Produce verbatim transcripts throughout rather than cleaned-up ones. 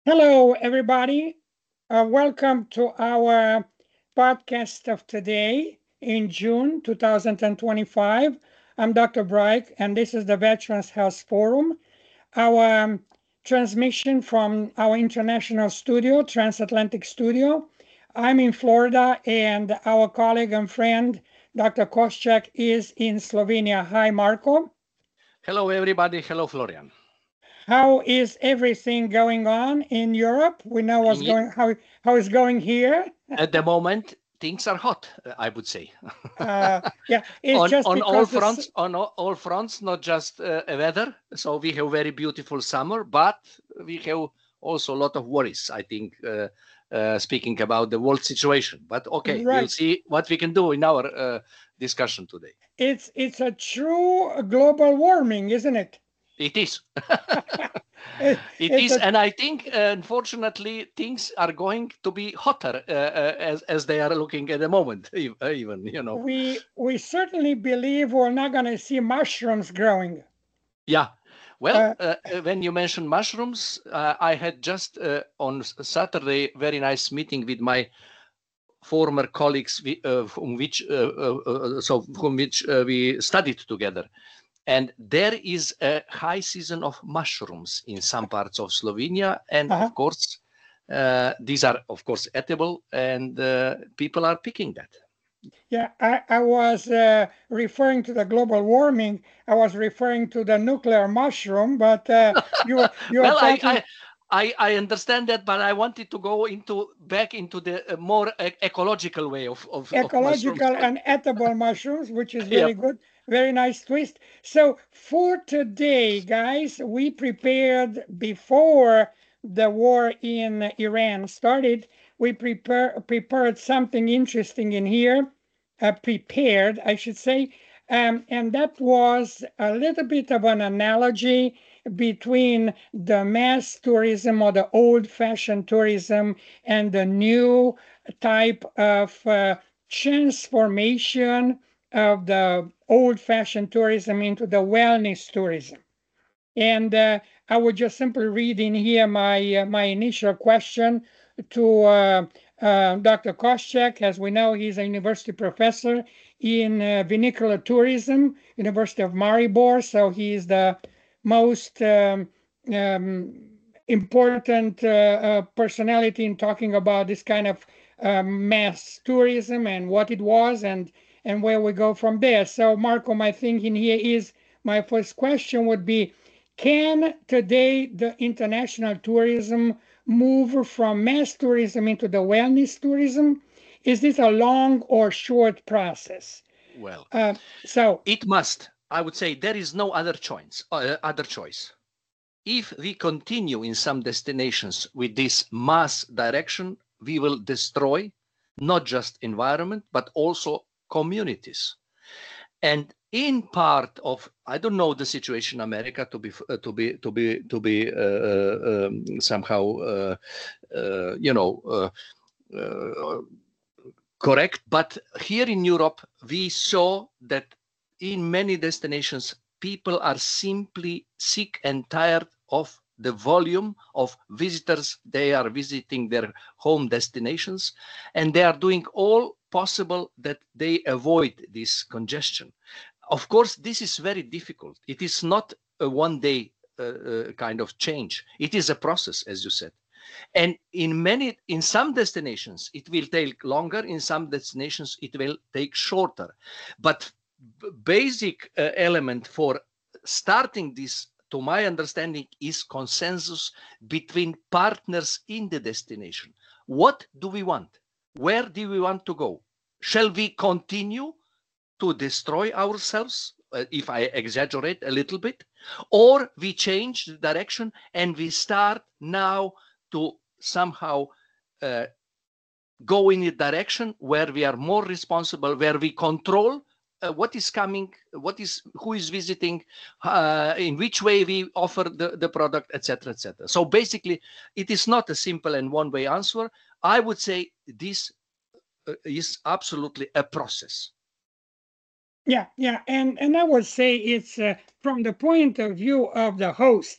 Hello, everybody. Uh, welcome to our podcast of today in June two thousand twenty-five. I'm Doctor Bright, and this is the Veterans Health Forum. Our um, transmission from our international studio, Transatlantic Studio. I'm in Florida, and our colleague and friend, Doctor Koschek, is in Slovenia. Hi, Marco. Hello, everybody. Hello, Florian. How is everything going on in Europe? We know what's In, going how how is going here. at the moment, things are hot. uh, I would say, Uh, yeah, it's on just on all because this. fronts. On all, all fronts, not just uh, weather. So we have very beautiful summer, but we have also a lot of worries. I think, uh, uh, speaking about the world situation. But okay, we'll Right. see what we can do in our uh, discussion today. It's it's a true global warming, isn't it? It is. It- It it's is, a and I think, uh, unfortunately, things are going to be hotter uh, uh, as as they are looking at the moment. ev- uh, Even you know, we we certainly believe we're not going to see mushrooms growing. yeah. Well, Uh, uh, uh, when you mention mushrooms, uh, I had just uh, on S- Saturday very nice meeting with my former colleagues, wi- uh, from which uh, uh, uh, so from which uh, we studied together. And there is a high season of mushrooms in some parts of Slovenia. And uh-huh. of course, uh, these are, of course, edible, and uh, people are picking that. Yeah, I, I was uh, referring to the global warming. I was referring to the nuclear mushroom, but uh, you were you are Well, I, talking I, I, I understand that, but I wanted to go into back into the uh, more e- ecological way of, of, of mushrooms. ecological and edible mushrooms, which is very Yep. good. Very nice twist. So for today, guys, we prepared before the war in Iran started. We prepare, prepared something interesting in here, uh, prepared, I should say. Um, and that was a little bit of an analogy between the mass tourism or the old fashioned tourism and the new type of uh, transformation of the old fashioned tourism into the wellness tourism. And uh, I would just simply read in here my, uh, my initial question to uh, uh, Doctor Koschek. As we know, he's a university professor in uh, vernacular tourism, University of Maribor. So he's the most um, um, important uh, uh, personality in talking about this kind of uh, mass tourism and what it was and and where we go from there. So, Marco, my thinking here is my first question would be: can today the international tourism move from mass tourism into the wellness tourism? Is this a long or short process? Well, Uh, so, it must. I would say there is no other choice. Uh, other choice. If we continue in some destinations with this mass direction, we will destroy not just environment but also communities. And in part of, I don't know the situation in America to be uh, to be to be to be uh, uh, um, somehow uh, uh, you know uh, uh, correct, but here in Europe we saw that in many destinations people are simply sick and tired of the volume of visitors they are visiting their home destinations, and they are doing all possible that they avoid this congestion. Of course, this is very difficult. It is not a one day uh, uh, kind of change. It is a process, as you said. And in many, in some destinations, it will take longer. In some destinations, it will take shorter. But b- basic uh, element for starting this, to my understanding, is consensus between partners in the destination. What do we want? Where do we want to go? Shall we continue to destroy ourselves, uh, if I exaggerate a little bit, or we change the direction and we start now to somehow uh, go in a direction where we are more responsible, where we control uh, what is coming, what is who is visiting, uh, in which way we offer the, the product, etc, etc. So basically it is not a simple and one way answer. I would say this uh, is absolutely a process. yeah, yeah, and and I would say it's uh, from the point of view of the host.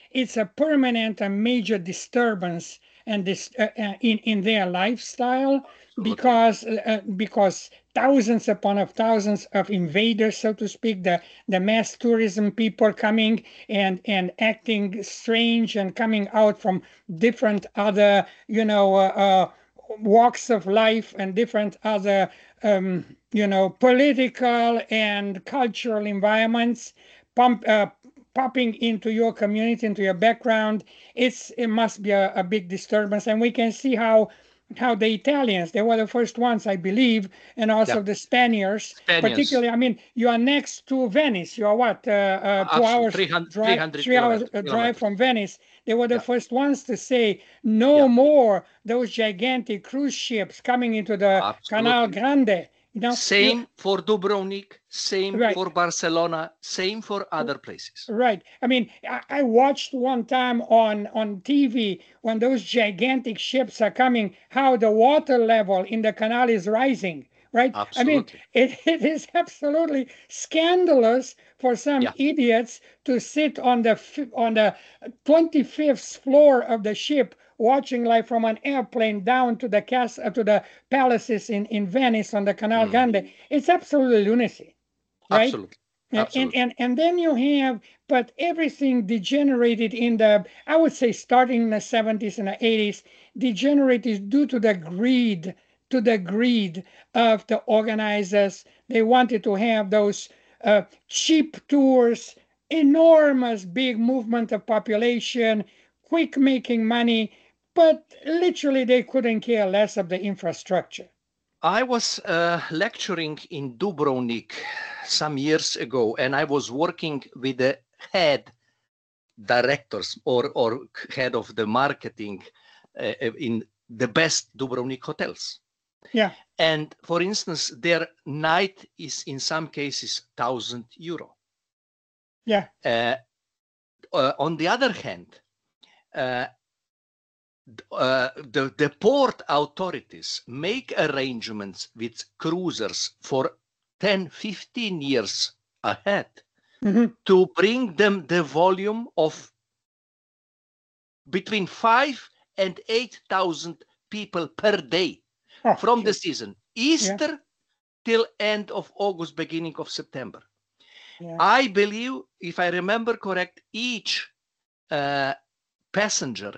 it's a permanent and major disturbance and this uh, uh, in in their lifestyle because uh, because thousands upon of thousands of invaders, so to speak, the the mass tourism people coming and and acting strange and coming out from different other you know uh, uh, walks of life and different other um, you know political and cultural environments pump uh, popping into your community, into your background. It's it must be a, a big disturbance, and we can see how how the Italians, they were the first ones, I believe, and also Yeah. the Spaniards, Spaniards. particularly. I mean, you are next to Venice. You are what, uh, uh, two Absolutely, hours three hundred, drive, three hundred three hours kilometers. uh, drive kilometers. from Venice. They were the Yeah. first ones to say no Yeah. more those gigantic cruise ships coming into the Canal Absolutely. Grande. You know, you, Same for Dubrovnik, same right. for Barcelona, same for other places. Right. I mean, I, I watched one time on on T V when those gigantic ships are coming, how the water level in the canal is rising. Right. I mean, Absolutely. it, it is absolutely scandalous for some Yeah. idiots to sit on the fi- on the twenty-fifth floor of the ship watching like from an airplane down to the castle to the palaces in in Venice on the Canal Mm. Grande. It's absolutely lunacy. Right. Absolutely. And, and Absolutely. and and then you have, but everything degenerated in the, I would say, starting in the seventies and the eighties, degenerated due to the greed, to the greed of the organizers. They wanted to have those uh, cheap tours, enormous big movement of population, quick making money, but literally they couldn't care less of the infrastructure. I was uh, lecturing in Dubrovnik some years ago, and I was working with the head directors or, or head of the marketing uh, in the best Dubrovnik hotels. Yeah. And for instance, their night is in some cases thousand euro. Yeah. Uh, uh, on the other hand, uh, uh, the, the port authorities make arrangements with cruisers for ten, fifteen years ahead Mhm. to bring them the volume of between five and eight thousand people per day Oh, from the geez. season, Yeah. Easter till end of August, beginning of September. Yeah. I believe, if I remember correct, each uh, passenger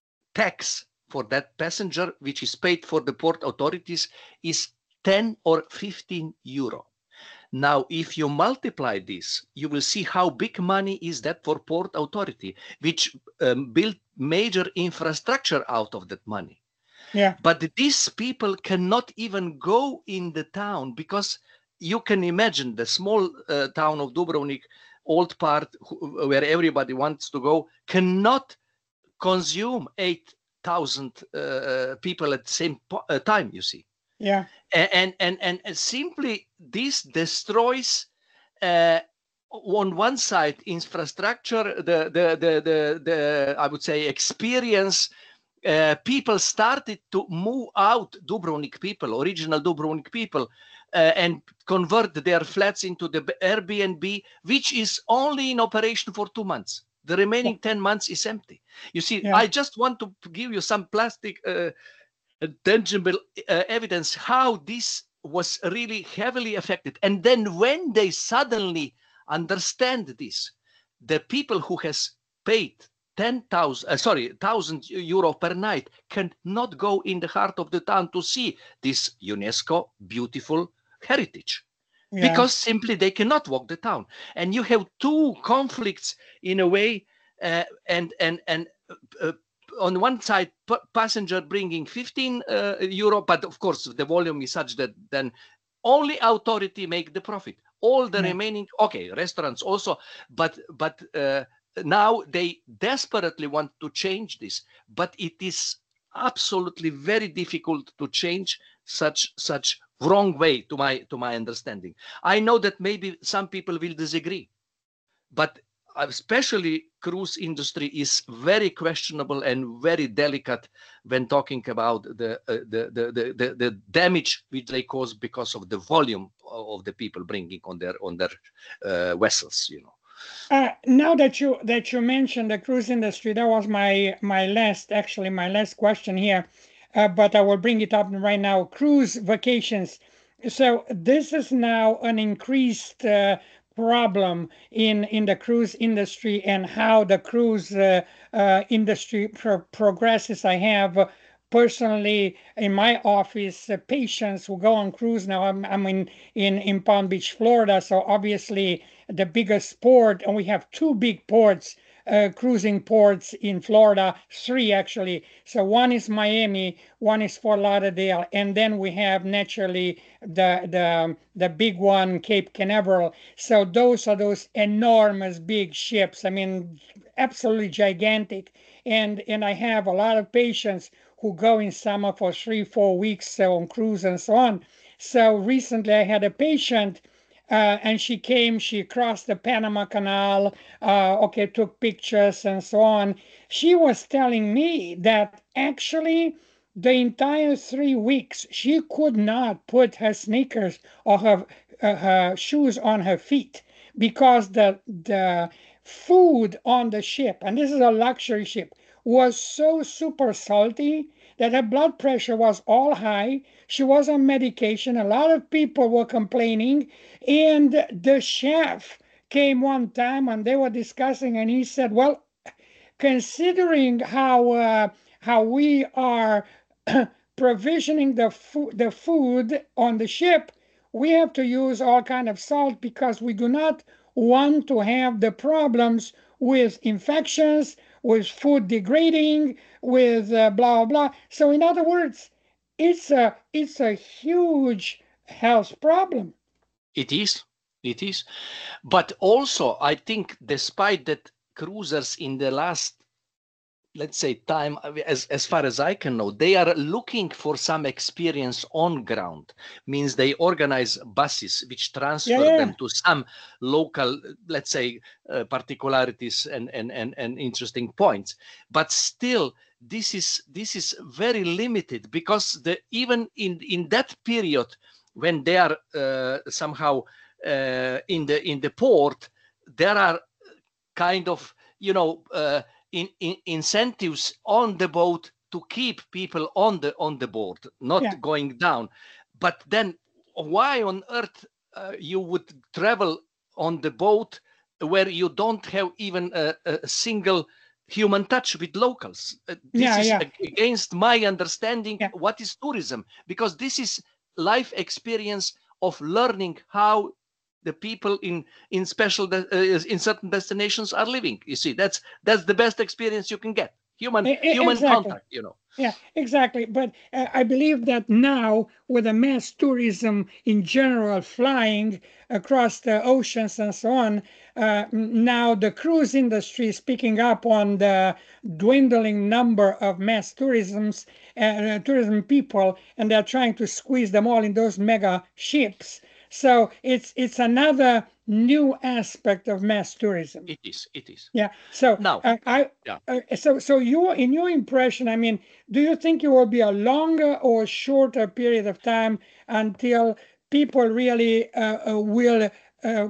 tax for that passenger, which is paid for the port authorities, is ten or fifteen euro. Now, if you multiply this, you will see how big money is that for port authority, which um, built major infrastructure out of that money. Yeah. But these people cannot even go in the town because you can imagine the small uh, town of Dubrovnik, old part wh- where everybody wants to go, cannot consume eight thousand uh, people at the same po- uh, time, you see. Yeah. And, and, and, and simply this destroys uh, on one side infrastructure, the, the, the, the, the I would say experience. Uh, people started to move out, Dubrovnik people, original Dubrovnik people, uh, and convert their flats into the Airbnb, which is only in operation for two months. The remaining ten months is empty. You see, Yeah. I just want to give you some plastic, uh, tangible uh, evidence how this was really heavily affected. And then when they suddenly understand this, the people who has paid ten thousand, uh, sorry, one thousand euro per night cannot go in the heart of the town to see this UNESCO beautiful heritage. Yeah. Because simply they cannot walk the town. And you have two conflicts in a way, uh, and, and, and uh, on one side, p- passenger bringing fifteen uh, euro, but of course the volume is such that then only authority make the profit. All the Yeah. remaining, okay, restaurants also, but but uh, now they desperately want to change this, but it is absolutely very difficult to change such such wrong way to my to my understanding. I know that maybe some people will disagree, but especially cruise industry is very questionable and very delicate when talking about the uh, the, the, the the the damage which they cause because of the volume of the people bringing on their on their uh, vessels, you know. Uh, now that you that you mentioned the cruise industry, that was my my last actually my last question here, uh, but I will bring it up right now. Cruise vacations. So this is now an increased uh, problem in in the cruise industry and how the cruise uh, uh, industry pro progresses. I have uh, personally in my office uh, patients who go on cruise now. I'm I'm in in in Palm Beach, Florida, so obviously the biggest port, and we have two big ports, uh, cruising ports in Florida, three actually. So one is Miami, one is Fort Lauderdale, and then we have naturally the the the big one, Cape Canaveral. So those are those enormous big ships. I mean, absolutely gigantic. And and I have a lot of patients who go in summer for three, four weeks uh, on cruise and so on. So recently I had a patient uh, and she came, she crossed the Panama Canal, uh, okay, took pictures and so on. She was telling me that actually the entire three weeks she could not put her sneakers or her, uh, her shoes on her feet because the the food on the ship, and this is a luxury ship, was so super salty that her blood pressure was all high. She was on medication. A lot of people were complaining. And the chef came one time and they were discussing, and he said, well, considering how uh, how we are provisioning the food the food on the ship, we have to use all kind of salt because we do not want to have the problems with infections, with food degrading, with uh, blah blah. So in other words, it's a it's a huge health problem. It is, it is. But also, I think, despite that, cruisers in the last, let's say, time, as, as far as I can know, they are looking for some experience on ground. Means they organize buses which transfer Yeah, yeah. them to some local, let's say, uh, particularities and, and, and, and interesting points. But still, this is this is very limited because the even in in that period when they are uh, somehow uh, in the in the port, there are kind of, you know, uh, in, in incentives on the boat to keep people on the on the board, not Yeah. going down. But then, why on earth uh, you would travel on the boat where you don't have even a, a single human touch with locals? Uh, this Yeah, is yeah. against my understanding Yeah. what is tourism, because this is life experience of learning how the people in in special de- uh, in certain destinations are living. You see, that's that's the best experience you can get. Human E- e- human Exactly. contact. You know. Yeah, exactly. But uh, I believe that now, with the mass tourism in general flying across the oceans and so on, uh, m- now the cruise industry is picking up on the dwindling number of mass tourisms, uh, tourism people, and they're trying to squeeze them all in those mega ships. So it's it's another new aspect of mass tourism. It is. It is. Yeah. So Now, uh, I yeah. uh, so so you in your impression, I mean, do you think it will be a longer or shorter period of time until people really uh, uh, will uh,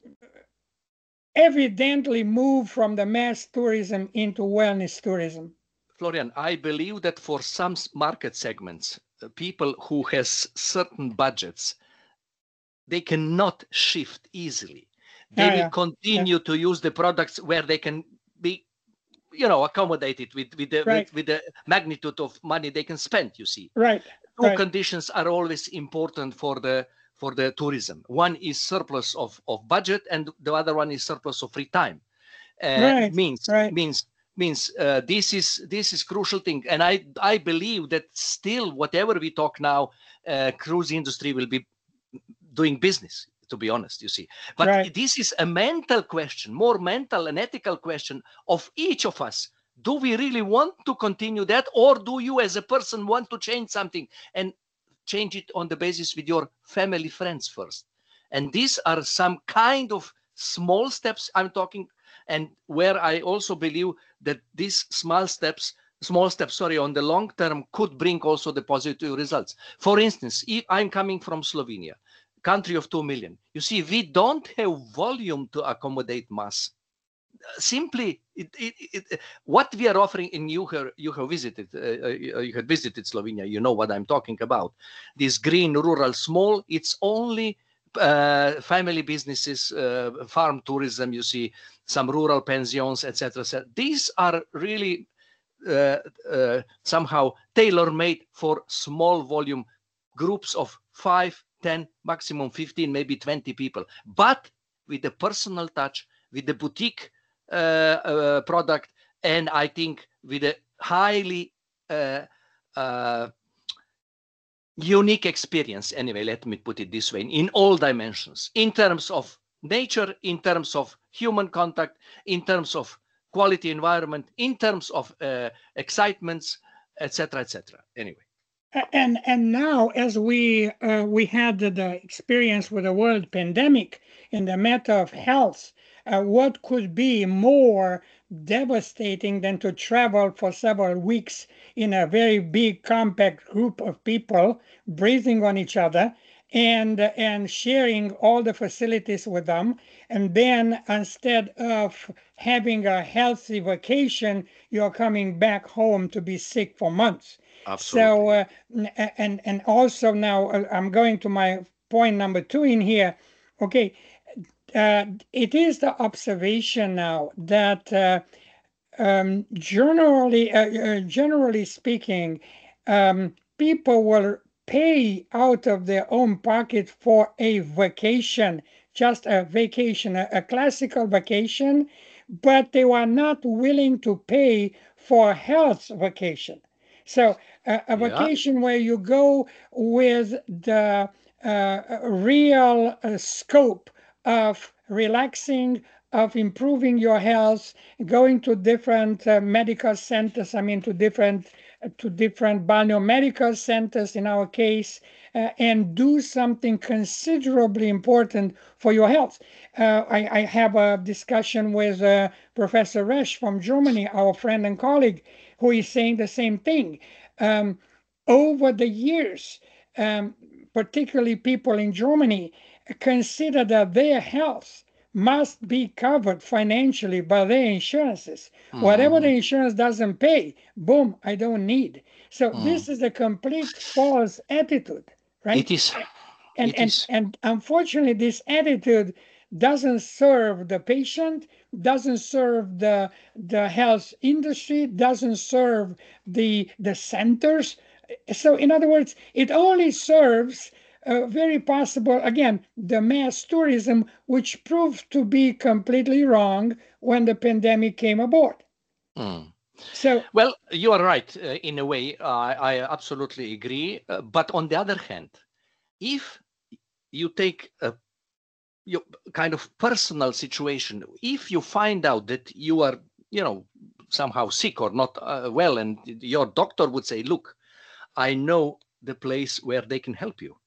evidently move from the mass tourism into wellness tourism? Florian, I believe that for some market segments, uh, people who has certain budgets, they cannot shift easily. They Yeah, will yeah, yeah. continue to use the products where they can be, you know, accommodated with with the Right, with, with the magnitude of money they can spend. You see, right, two right, conditions are always important for the for the tourism. One is surplus of of budget, and the other one is surplus of free time. Uh, right, means right. means means uh, this is this is crucial thing, and I I believe that still whatever we talk now, uh, cruise industry will be doing business. To be honest, you see, but Right. this is a mental question, more mental and ethical question of each of us. Do we really want to continue that, or do you as a person want to change something and change it on the basis with your family friends first? And these are some kind of small steps I'm talking, and where I also believe that these small steps small steps sorry on the long term could bring also the positive results. For instance, if I'm coming from Slovenia, country of two million. You see, we don't have volume to accommodate mass. Simply, it, it, it, what we are offering, in you have, you have visited, uh, you had visited Slovenia, you know what I'm talking about. This green, rural, small, it's only uh, family businesses, uh, farm tourism, you see, some rural pensions, et cetera. These are really uh, uh, somehow tailor-made for small volume groups of five, ten, maximum fifteen, maybe twenty people, but with a personal touch, with the boutique Uh, uh, product, and I think with a highly uh, uh, unique experience. Anyway, let me put it this way: in all dimensions, in terms of nature, in terms of human contact, in terms of quality environment, in terms of uh, excitements, et cetera, et cetera. Anyway. And and now, as we uh, we had the, the experience with the world pandemic in the matter of health, uh, what could be more devastating than to travel for several weeks in a very big, compact group of people, breathing on each other, and and sharing all the facilities with them, and then instead of having a healthy vacation, you're coming back home to be sick for months. Absolutely. So, uh, and and also now uh, I'm going to my point number two in here. Okay, uh, it is the observation now that uh, um, generally, uh, uh, generally speaking, um, people will pay out of their own pocket for a vacation, just a vacation, a, a classical vacation, but they were not willing to pay for a health vacation. So uh, a Yeah. vacation where you go with the uh, real uh, scope of relaxing, of improving your health, going to different uh, medical centers. I mean, to different uh, to different biomedical centers in our case, uh, and do something considerably important for your health. Uh, I, I have a discussion with uh, Professor Resch from Germany, our friend and colleague, who is saying the same thing. Um, over the years, um, particularly people in Germany, consider that their health must be covered financially by their insurances. Mm-hmm. Whatever the insurance doesn't pay, boom, I don't need. So mm. this is a complete false attitude, right? It is. And, it and, is. and unfortunately, this attitude doesn't serve the patient, doesn't serve the, the health industry, doesn't serve the, the centers. So in other words, it only serves uh, very possible, again, the mass tourism, which proved to be completely wrong when the pandemic came aboard. Mm. So, well, you are right uh, in a way. Uh, I absolutely agree. Uh, but on the other hand, if you take a your kind of personal situation, if you find out that you are, you know, somehow sick or not uh, well, and your doctor would say, look, I know the place where they can help you.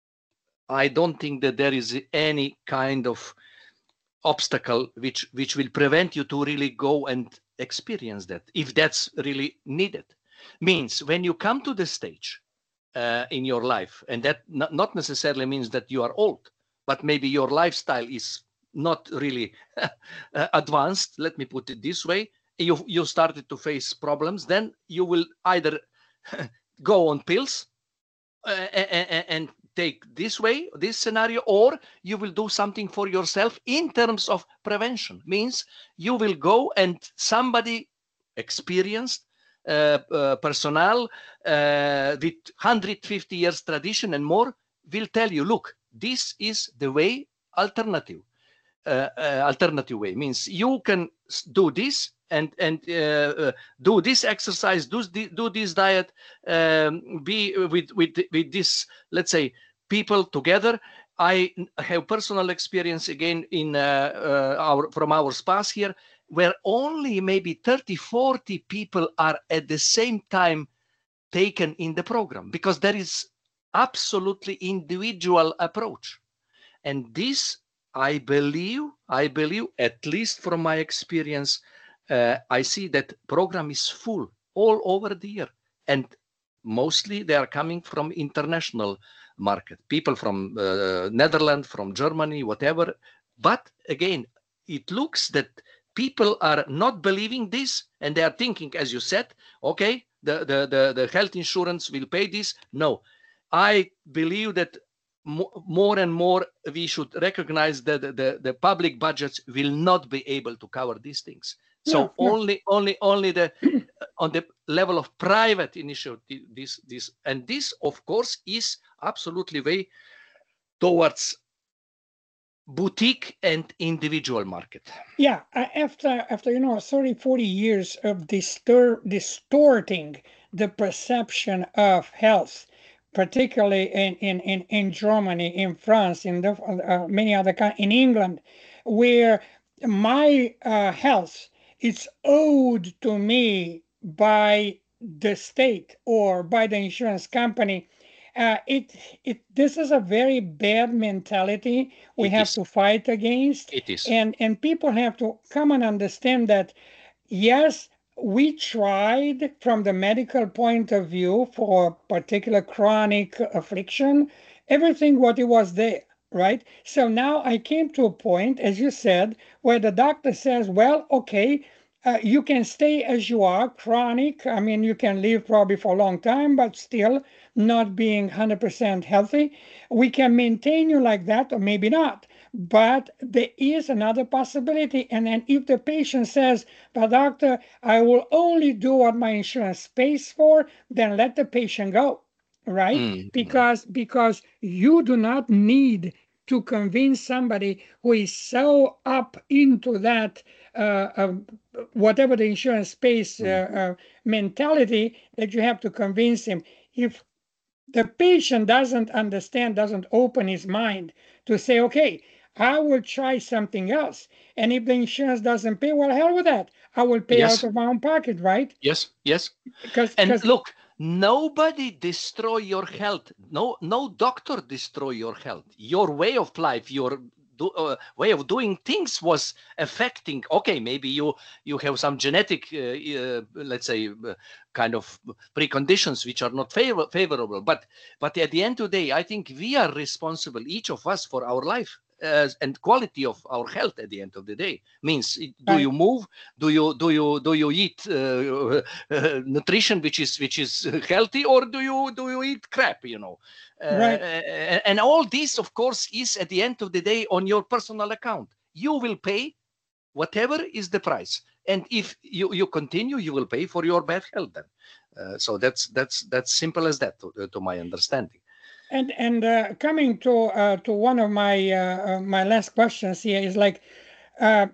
I don't think that there is any kind of obstacle which which will prevent you to really go and experience that, if that's really needed. Means when you come to the stage uh, in your life, and that not, not necessarily means that you are old, but maybe your lifestyle is not really advanced, let me put it this way, you you started to face problems, then you will either go on pills uh, and, and take this way, this scenario, or you will do something for yourself in terms of prevention. Means you will go and somebody experienced, uh, uh, personnel uh, with one hundred fifty years tradition and more will tell you, look, this is the way, alternative. Uh, uh, alternative way means you can do this and and uh, uh, do this exercise, do do this diet, um, be with with with this, let's say, people together. I have personal experience again in uh, uh, our from our spas here, where only maybe thirty, forty people are at the same time taken in the program, because there is absolutely individual approach. And this, I believe, I believe, at least from my experience, uh, I see that program is full all over the year. And mostly they are coming from international market, people from uh, Netherlands, from Germany, whatever. But again, it looks that people are not believing this, and they are thinking, as you said, okay, the, the, the, the health insurance will pay this. No, I believe that more and more we should recognize that the, the, the public budgets will not be able to cover these things. So No, no. only, only, only the on the level of private initiative, this, this, and this, of course, is absolutely way towards boutique and individual market. Yeah, after after you know thirty, forty years of distor distorting the perception of health, particularly in in in, in Germany, in France, in the, uh, many other countries, in England, where my uh, health is owed to me by the state or by the insurance company. Uh, it it this is a very bad mentality we It have is. to fight against, It is. and and people have to come and understand that yes, we tried from the medical point of view for a particular chronic affliction, everything what it was there, right? So now I came to a point, as you said, where the doctor says, well, okay, uh, you can stay as you are, chronic. I mean, you can live probably for a long time, but still not being one hundred percent healthy. We can maintain you like that, or maybe not. But there is another possibility. And then if the patient says, but doctor, I will only do what my insurance pays for, then let the patient go, right? Mm. Because, because you do not need to convince somebody who is so up into that uh, uh, whatever the insurance pays uh, uh, mentality that you have to convince him. If the patient doesn't understand, doesn't open his mind to say, okay, I will try something else. And if the insurance doesn't pay, well, hell with that. I will pay Yes. out of my own pocket, right? Yes, yes. Because, And because look, nobody destroy your health. No, no doctor destroy your health. Your way of life, your do, uh, way of doing things was affecting. Okay, maybe you you have some genetic, uh, uh, let's say, uh, kind of preconditions which are not favor favorable. But but at the end of the day, I think we are responsible, each of us, for our life. Uh, and quality of our health at the end of the day means, do Right. you move, do you do you do you eat uh, uh, nutrition which is which is healthy, or do you do you eat crap, you know? Uh, Right. and all this, of course, is at the end of the day on your personal account. You will pay whatever is the price, and if you you continue, you will pay for your bad health then. Uh, so that's that's that's simple as that, to, to my understanding. And and uh, coming to uh, to one of my uh, uh, my last questions here is like, uh,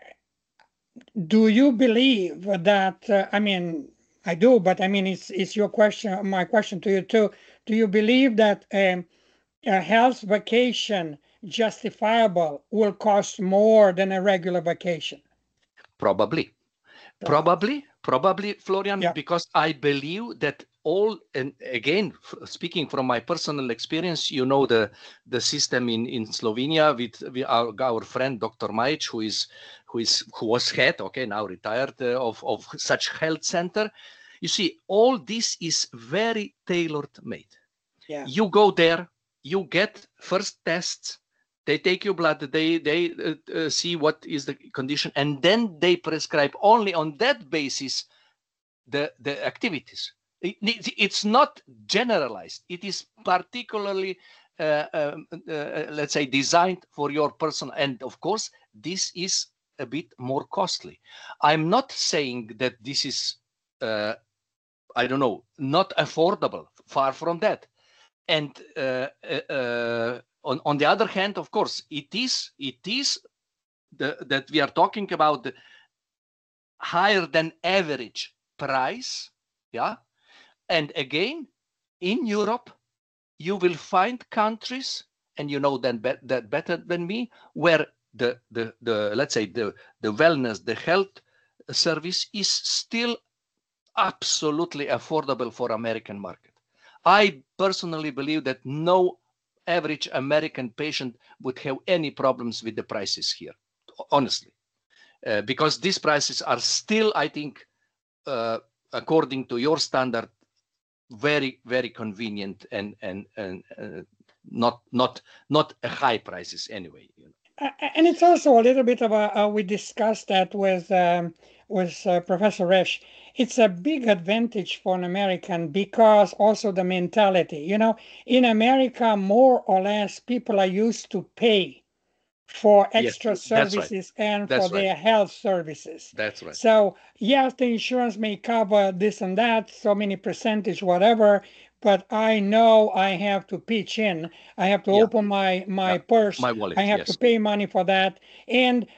do you believe that? Uh, I mean, I do, but I mean, it's it's your question. My question to you too. Do you believe that um, a health vacation justifiable will cost more than a regular vacation? Probably. Probably, probably, Florian, Yeah. because I believe that all, and again, speaking from my personal experience, you know, the the system in in Slovenia with, with our, our friend Doctor Majic, who is who is who was head, okay, now retired, uh, of of such health center. You see, all this is very tailor made. Yeah. You go there, you get first tests. They take your blood, they they uh, uh, see what is the condition, and then they prescribe only on that basis the, the activities. It, it's not generalized. It is particularly, uh, um, uh, let's say, designed for your person. And of course, this is a bit more costly. I'm not saying that this is, uh, I don't know, not affordable. Far from that. And uh, uh, on, on the other hand, of course, it is it is the, that we are talking about the higher than average price, yeah. And again, in Europe, you will find countries, and you know that, be that better than me, where the the the let's say the the wellness, the health service is still absolutely affordable for American market. I personally believe that no average American patient would have any problems with the prices here, honestly, uh, because these prices are still, I think, uh, according to your standard, very, very convenient and and and uh, not not not a high prices anyway. You know. A- And it's also a little bit of a, uh, we discussed that with um, with uh, Professor Resch. It's a big advantage for an American because also the mentality. You know, in America, more or less, people are used to pay for Yes, extra that's right. services and for That's right. their health services. That's right. So, yes, the insurance may cover this and that, so many percentage, whatever, but I know I have to pitch in. I have to Yeah. open my, my Yeah. purse. My I wallet. have to Yes. pay money for that. And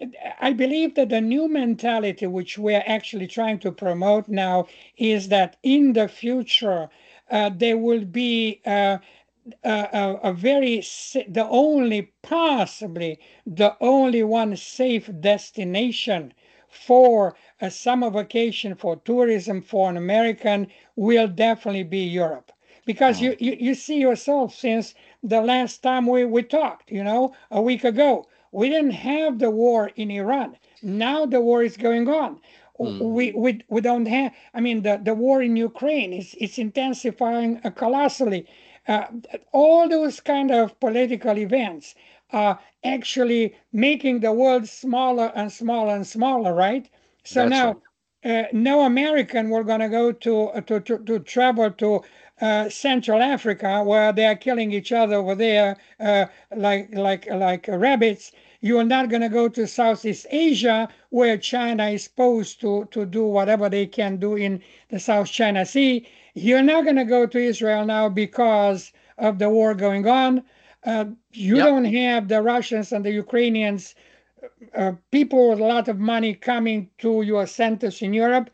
I believe that the new mentality, which we're actually trying to promote now, is that in the future, uh, there will be uh, a, a, a very the only possibly the only one safe destination for a summer vacation for tourism for an American will definitely be Europe, because Mm. you, you, you see yourself, since the last time we, we talked, you know, a week ago, we didn't have the war in Iran. Now the war is going on. Mm. We, we, we don't have, I mean, the, the war in Ukraine is it's intensifying uh, colossally. Uh, all those kind of political events are actually making the world smaller and smaller and smaller, right? So That's right. now, uh, no American were going to go to, to to to travel to uh, Central Africa, where they are killing each other over there uh, like like like rabbits. You are not going to go to Southeast Asia, where China is supposed to to do whatever they can do in the South China Sea. You're not going to go to Israel now because of the war going on. Uh, you Yeah. don't have the Russians and the Ukrainians, uh, people with a lot of money coming to your centers in Europe.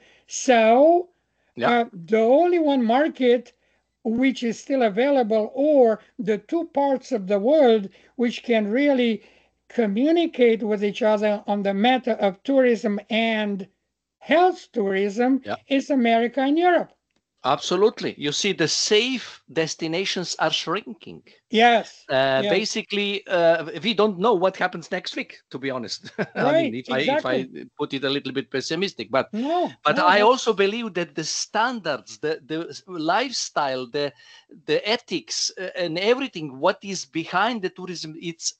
So Yeah. uh, the only one market which is still available, or the two parts of the world which can really communicate with each other on the matter of tourism and health tourism, Yeah. is America and Europe. Absolutely. You see, the safe destinations are shrinking. Yes. Uh, Yes. basically, uh, we don't know what happens next week, to be honest. I mean, Right. if I if I Exactly. put it a little bit pessimistic, but No. but No. I That's also believe that the standards, the the lifestyle, the the ethics, uh, and everything, what is behind the tourism, it's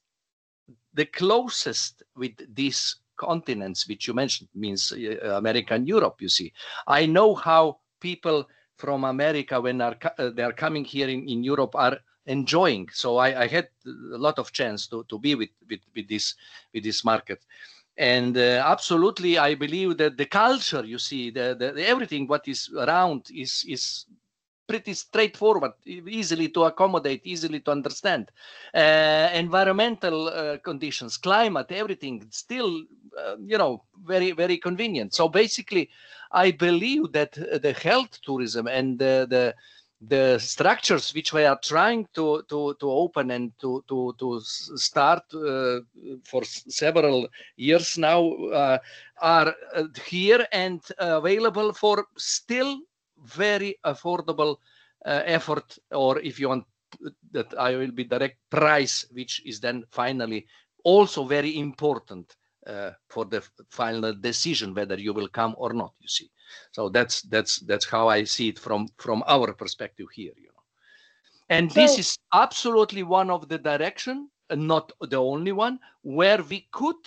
the closest with these continents which you mentioned, means uh, America and Europe. You see, I know how people from America, when are uh, they are coming here in, in Europe, are enjoying. So I, I had a lot of chance to, to be with, with with this with this market, and uh, absolutely I believe that the culture, you see, the, the everything what is around is is pretty straightforward, easily to accommodate, easily to understand. Uh, environmental uh, conditions, climate, everything still, uh, you know, very, very convenient. So basically, I believe that the health tourism and the, the the structures which we are trying to to to open and to to to start uh, for several years now uh, are uh, here and available for still very affordable uh, effort, or if you want that I will be direct, price, which is then finally also very important uh, for the final decision whether you will come or not, you see. So that's that's that's how I see it from from our perspective here, you know. And this so. is absolutely one of the direction, not the only one, where we could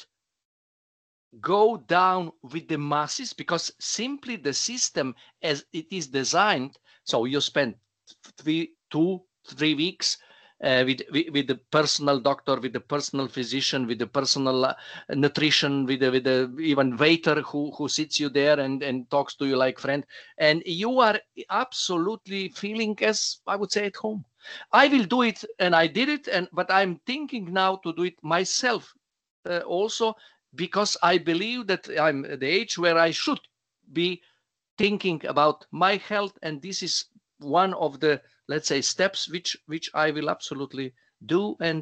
go down with the masses, because simply the system as it is designed, so you spend three two three weeks uh, with, with with the personal doctor, with the personal physician, with the personal uh, nutrition, with the with the even waiter who who sits you there and and talks to you like friend, and you are absolutely feeling, as I would say, at home. I will do it, and I did it, and but I'm thinking now to do it myself uh, also, because I believe that I'm at the age where I should be thinking about my health, and this is one of the, let's say, steps which which I will absolutely do, and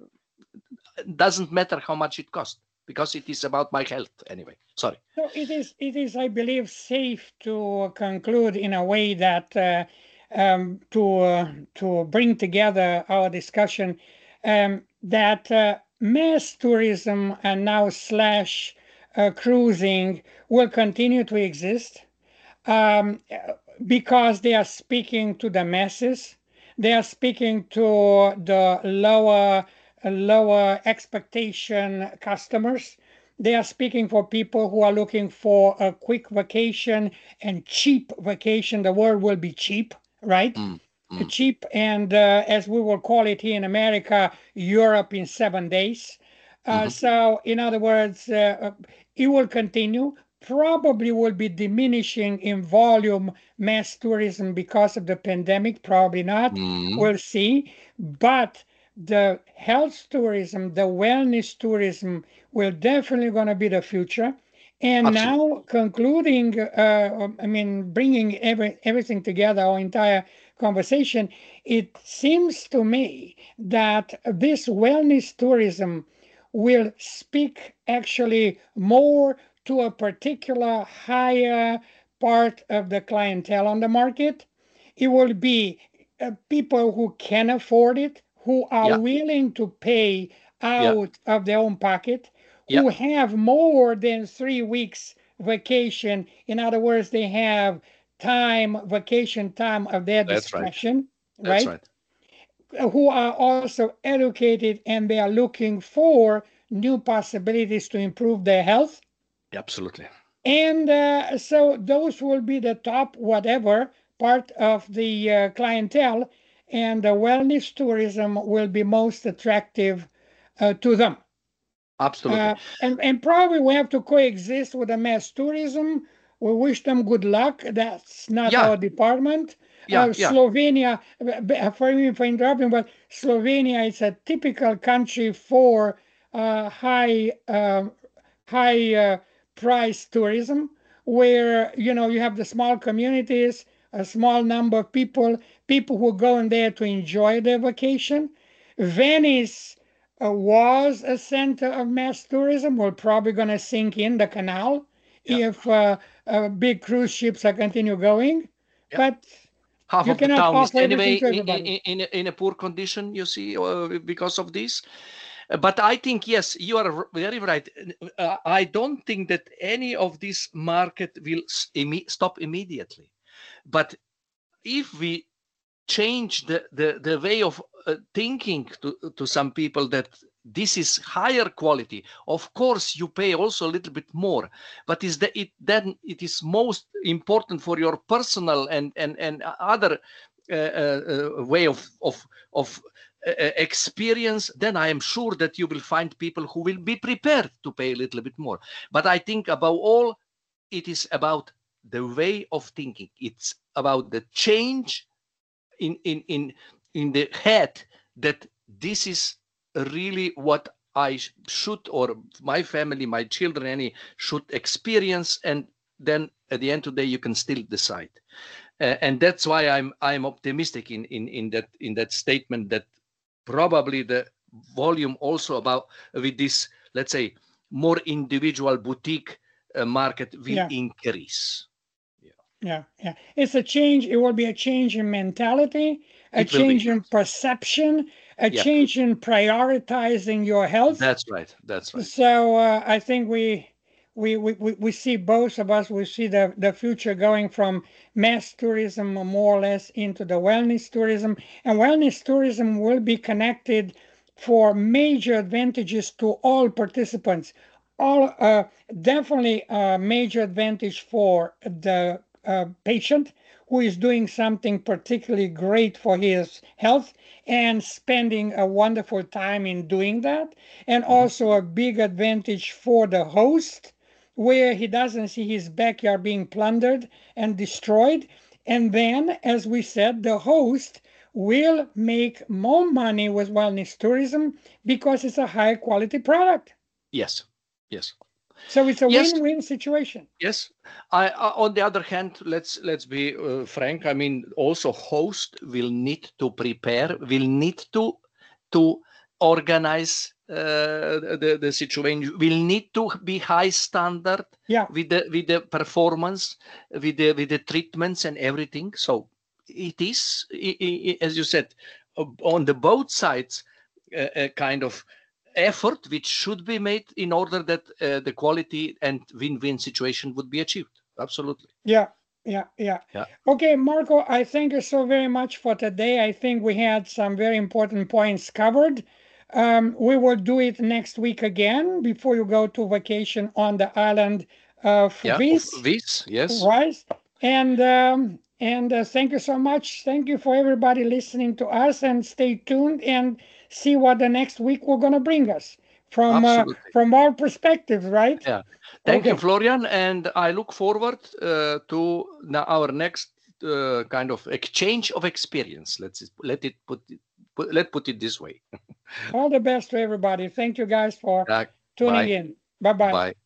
it doesn't matter how much it costs, because it is about my health anyway. Sorry. So it is, it is, I believe, safe to conclude in a way that uh, um, to uh, to bring together our discussion, um, that uh, mass tourism and now slash uh, cruising will continue to exist. Um, because they are speaking to the masses. They are speaking to the lower lower expectation customers. They are speaking for people who are looking for a quick vacation and cheap vacation. The word will be cheap, right? Mm, mm, Cheap, and uh, as we will call it here in America, Europe in seven days. Uh, mhm. so, in other words, uh, uh, it will continue. Probably will be diminishing in volume mass tourism because of the pandemic. Probably not. Mm, We'll see. But the health tourism, the wellness tourism, will definitely going to be the future. And absolutely. now, concluding, uh, I mean, bringing every, everything together, our entire conversation, it seems to me that this wellness tourism will speak actually more to a particular higher part of the clientele on the market. It will be uh, people who can afford it, who are Yeah, willing to pay yeah, out of their own pocket, yeah. who have more than three weeks vacation. In other words, they have time, vacation time of their That's right. discretion, That's right? right. Who are also educated and they are looking for new possibilities to improve their health. Absolutely. And uh, so those will be the top whatever part of the uh, clientele, and the wellness tourism will be most attractive uh, to them. Absolutely. Uh, and, and probably we have to coexist with the mass tourism. We wish them good luck. That's not Yeah, our department. Uh, yeah, yeah. Slovenia, for me for interrupting, but Slovenia is a typical country for uh, high uh, high uh, price tourism, where you know you have the small communities, a small number of people, people who go in there to enjoy their vacation. Venice uh, was a center of mass tourism. We're probably going to sink in the canal Yeah, if uh, uh, big cruise ships are continue going. yeah. But Half you of the cannot town is offer anyway everything to in everybody. in, in, in a poor condition, you see, uh, because of this. Uh, But I think, yes, you are r- very right. Uh, I don't think that any of this market will s- imme- stop immediately. But if we change the, the, the way of uh, thinking to, to some people that this is higher quality, of course you pay also a little bit more, but is that it then it is most important for your personal and and and other uh, uh, uh, way of of of uh, experience, then I am sure that you will find people who will be prepared to pay a little bit more. But I think above all, it is about the way of thinking. It's about the change in in in in the head that this is really what I should, or my family, my children, any should experience, and then at the end of the day you can still decide. Uh, and that's why I'm I'm optimistic in in in that in that statement that probably the volume also about with this, let's say, more individual boutique uh, market will Yeah. increase. Yeah. Yeah, yeah. It's a change. It will be a change in mentality, a It will be. change in perception, a Yeah, change in prioritizing your health. that's right. That's right. So uh, I think we, we we we we see both of us. We see the the future going from mass tourism more or less into the wellness tourism, and wellness tourism will be connected for major advantages to all participants. All uh, Definitely a major advantage for the uh, patient who is doing something particularly great for his health and spending a wonderful time in doing that, and Mhm. also a big advantage for the host where he doesn't see his backyard being plundered and destroyed. And then, as we said, the host will make more money with wellness tourism because it's a high quality product. Yes, yes, So it's a yes, win-win situation. yes. I, I on the other hand, let's let's be uh, frank. I mean, also host will need to prepare, will need to to organize uh, the the situation. Will need to be high standard Yeah, with the with the performance, with the with the treatments and everything. So it is, i- i- as you said, uh, on the both sides, uh, a kind of effort which should be made in order that uh, the quality and win-win situation would be achieved. Absolutely. yeah. Yeah, yeah. Yeah. Okay, Marco, I thank you so very much for today. I think we had some very important points covered. Um, we will do it next week again before you go to vacation on the island of Yeah. Of Vis, this, yes. right? And um, and uh, thank you so much. Thank you for everybody listening to us, and stay tuned and see what the next week we're gonna bring us from uh, Absolutely. from our perspective, right? Yeah. Thank you, Okay. Florian, and I look forward uh, to now our next uh, kind of exchange of experience. Let's let it put it, put, let put it this way. All the best to everybody. Thank you guys for Yeah. tuning Bye. in. Bye bye. Bye.